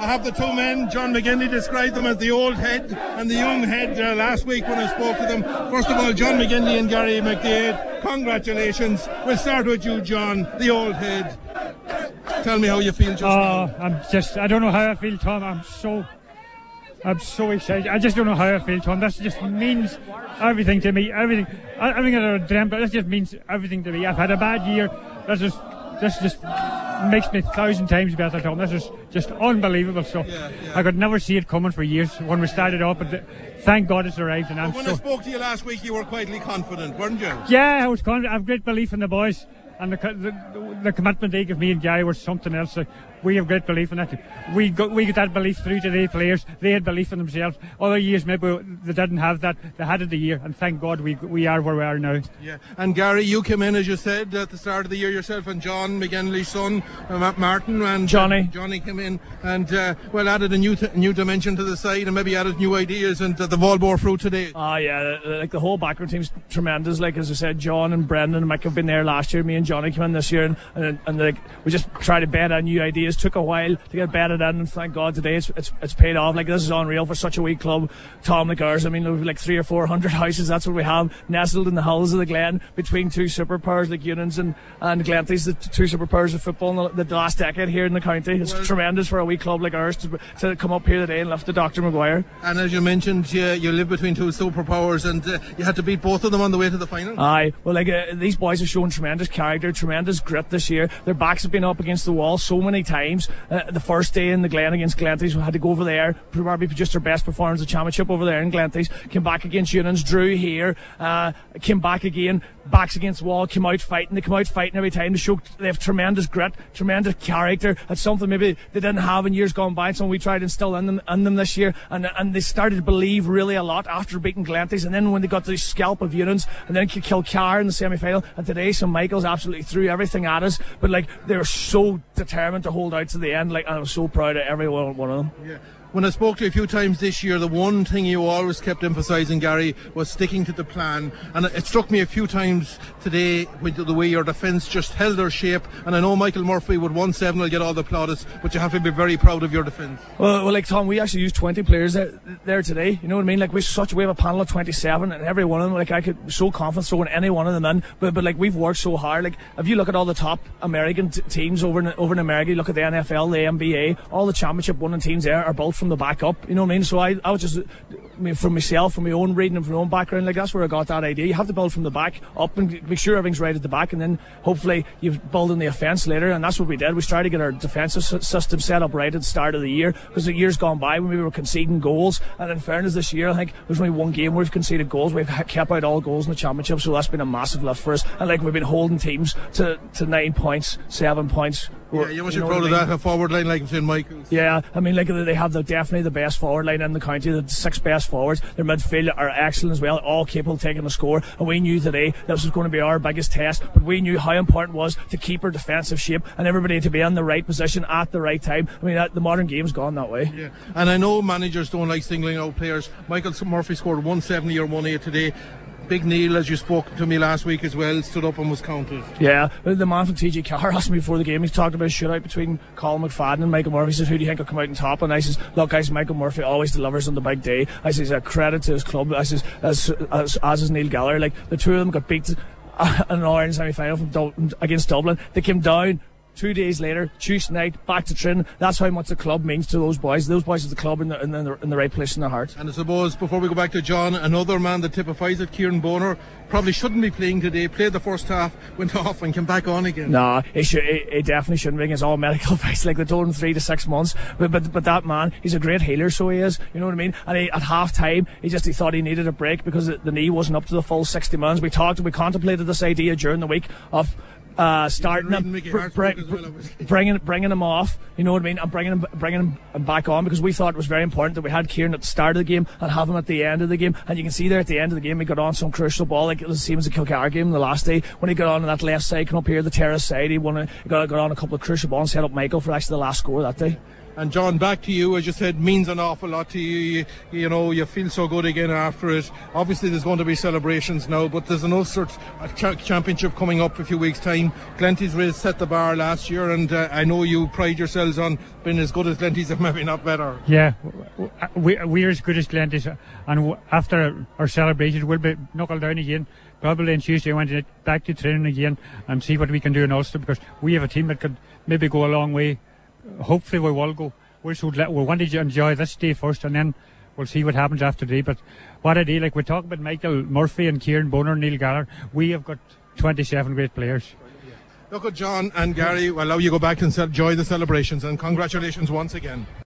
I have the two men. John McGinley described them as the old head and the young head last week when I spoke to them. First of all, John McGinley and Gary McDaid, congratulations. We'll start with you, John, the old head. Tell me how you feel just now. I don't know how I feel, Tom. I'm so excited. I just don't know how I feel, Tom. That just means everything to me. Everything that I dreamt, but that just means everything to me. I've had a bad year. This just makes me 1,000 times better, Tom. This is just unbelievable stuff. I could never see it coming for years when we started off, but thank God it's arrived. And when I spoke to you last week, you were quietly confident, weren't you? Yeah, I was confident. I have great belief in the boys. And the commitment they give me and Gary was something else. We have great belief in it. We got that belief through to the players. They had belief in themselves. Other years maybe they didn't have that. They had it the year, and thank God we are where we are now. Yeah. And Gary, you came in, as you said, at the start of the year yourself, and John McGinley's son, Martin, and Johnny came in and added a new dimension to the side, and maybe added new ideas, and the ball bore fruit today. Like the whole background team's tremendous. Like as I said, John and Brendan and Mick have been there last year. Me and Johnny came in this year, and like we just tried to bed on new ideas. Took a while to get bedded in, and thank God today it's paid off. Like this is unreal for such a wee club. Tom McGuire's, I mean, there's like 300 or 400 houses. That's what we have nestled in the hills of the Glen between two superpowers like Unions and Glenties, the two superpowers of football in the last decade here in the county. It's tremendous for a wee club like ours to come up here today and lift the Dr. Maguire. And as you mentioned, you live between two superpowers, and you had to beat both of them on the way to the final. These boys have shown tremendous character, tremendous grit this year. Their backs have been up against the wall so many times. The first day in the Glen against Glenties, we had to go over there, probably just our best performance of the championship over there in Glenties. Came back against Unions, drew here, came back again, backs against the wall, came out fighting. They come out fighting every time. They have tremendous grit, tremendous character. That's something maybe they didn't have in years gone by. It's something we tried to instill in them this year. And they started to believe really a lot after beating Glenties. And then when they got the scalp of Unions, and then Kilcar in the semi-final, and today St Michael's absolutely threw everything at us. But like they were so determined to hold out to the end. Like, and I'm so proud of every one of them. Yeah. When I spoke to you a few times this year, the one thing you always kept emphasising, Gary, was sticking to the plan. And it struck me a few times today with the way your defence just held their shape. And I know Michael Murphy with 1-7 will get all the plaudits, but you have to be very proud of your defence. Well, like Tom, we actually used 20 players there today. You know what I mean? Like we have a panel of 27, and every one of them, like I could be so confident throwing any one of them in. But like we've worked so hard. Like if you look at all the top American teams over in America, you look at the NFL, the NBA, all the championship winning teams there are built from the back up, you know what I mean? So I was just, from myself, from my own reading and from my own background, like that's where I got that idea. You have to build from the back up and make sure everything's right at the back, and then hopefully you build in the offence later, and that's what we did. We tried to get our defensive system set up right at the start of the year, because the years gone by when we were conceding goals, and in fairness this year I think there's only one game where we've conceded goals. We've kept out all goals in the championship, so that's been a massive lift for us, and like we've been holding teams to 9 points, 7 points. Yeah, you must be proud of that, a forward line like St Michael's. Yeah, I mean, like they have definitely the best forward line in the county, the 6 best forwards. Their midfield are excellent as well, all capable of taking a score. And we knew today this was going to be our biggest test, but we knew how important it was to keep our defensive shape and everybody to be in the right position at the right time. I mean, the modern game's gone that way. Yeah, and I know managers don't like singling out players. Michael Murphy scored 170 or 1-8 today. Big Neil, as you spoke to me last week as well, stood up and was counted. Yeah, the man from TG Carr asked me before the game, he talked about a shootout between Colin McFadden and Michael Murphy. He says, who do you think will come out on top? And I says, look guys, Michael Murphy always delivers on the big day. I says, a credit to his club. I says, as is Neil Gallagher. Like the two of them got beat in an Ireland semi-final against Dublin. They came down 2 days later, Tuesday night, back to training. That's how much the club means to those boys. Those boys are the club in the right place in their heart. And I suppose, before we go back to John, another man that typifies it, Kieran Boner, probably shouldn't be playing today. Played the first half, went off and came back on again. No, he definitely shouldn't be. It's all medical advice. Like they told him 3 to 6 months. But that man, he's a great healer, so he is. You know what I mean? And at half time, he thought he needed a break because the knee wasn't up to the full 60 minutes. We contemplated this idea during the week of starting him, bringing him off, you know what I mean, and bringing him back on, because we thought it was very important that we had Kieran at the start of the game and have him at the end of the game. And you can see there at the end of the game he got on some crucial ball, like it was the same as the Kilcar game the last day when he got on that left side, come up here the terrace side, he got on a couple of crucial balls and set up Michael for actually the last score that day. And John, back to you. As you said, means an awful lot to you. You feel so good again after it. Obviously, there's going to be celebrations now, but there's an Ulster Championship coming up in a few weeks' time. Glenties set the bar last year, and I know you pride yourselves on being as good as Glenties, if maybe not better. Yeah, we're as good as Glenties, and after our celebrations, we'll be knuckled down again. Probably on Tuesday, I went back to training again and see what we can do in Ulster, because we have a team that could maybe go a long way. Hopefully we will go. We want to enjoy this day first, and then we'll see what happens after today. But what a day. Like we talk about Michael Murphy and Kieran Boner and Neil Gallagher, we have got 27 great players. Look at John and Gary. We'll allow you go back and enjoy the celebrations, and congratulations once again.